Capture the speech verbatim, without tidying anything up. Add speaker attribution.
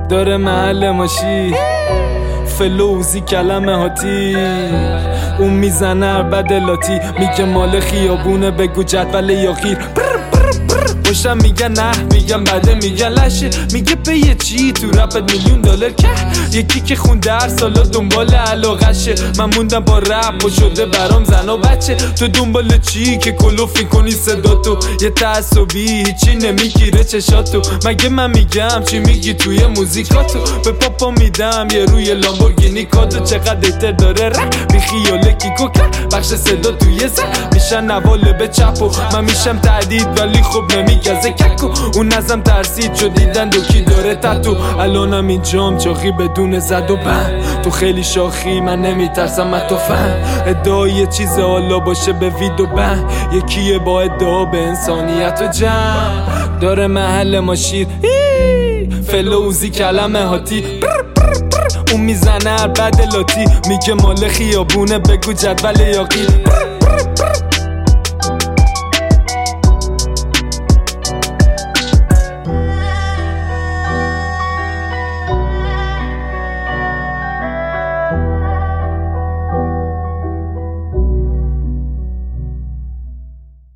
Speaker 1: داره محل ماشی فلوزی کلمه هاتی اون میزنه بد لاتی میگه مال خیابونه بگو جدول یا غیر باشم میگن نه میگن بده میگن لشه میگه به یه چی تو رپت میلیون دلار که یکی که خونده هر سالا دنبال علاقشه من موندم با رپ و شده برام زن و بچه تو دنبال چی که کلوف میکنی صدا تو یه تعصبی هیچی نمیگیره چشاتو مگه من میگم چی میگی توی موزیکاتو به پاپا میدم یه روی لامبورگینی کادو چقدر ایتر داره رپ بی خیاله کیکو کرد بخش صدا توی زن میشن نواله به چپ و من میشم تعدید ولی خب نمیگزه ککو اون ازم ترسید شد دیدن دوکی داره تتو الانم اینجام چاخی بدون زد و بند تو خیلی شاخی من نمیترسم من تو فهم ادعا یه چیز حالا باشه به وید و بند یکیه با ادعا به انسانیت و جمع داره محل ما شیر فلوزی کلمه هاتی اون میزنه بد لاتی میگه مال خیابونه بگو جدول یا غیر